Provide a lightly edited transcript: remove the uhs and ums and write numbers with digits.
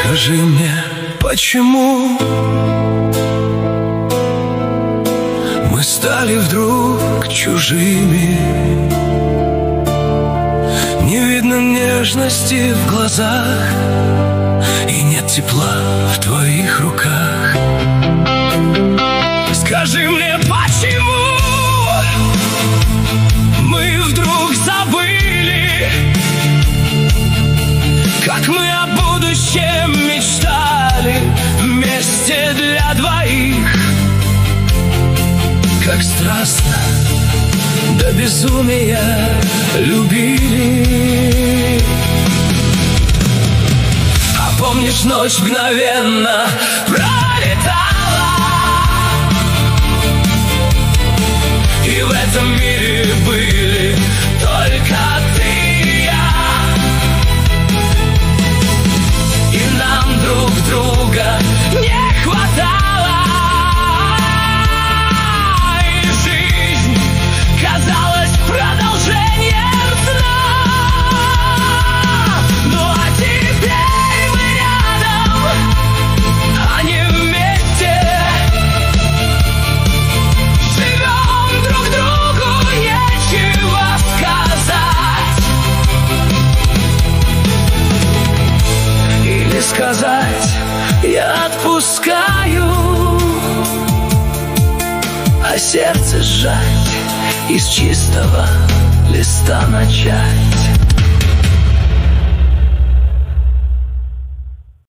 Скажи мне, почему мы стали вдруг чужими? Не видно нежности в глазах, и нет тепла в твоих руках. Скажи мне, почему мы вдруг забыли, как мы о будущем мечтали вместе для двоих, как страстно до безумия любили. А помнишь, ночь мгновенно пролетала, и в этом мире были только ты и я, и нам друг друга не хватало, и жизнь казалась продолжением сна. Ну а теперь мы рядом, а не вместе, живем друг другу, нечего сказать. Или сказать: я отпускаю, а сердце сжать и с чистого листа начать.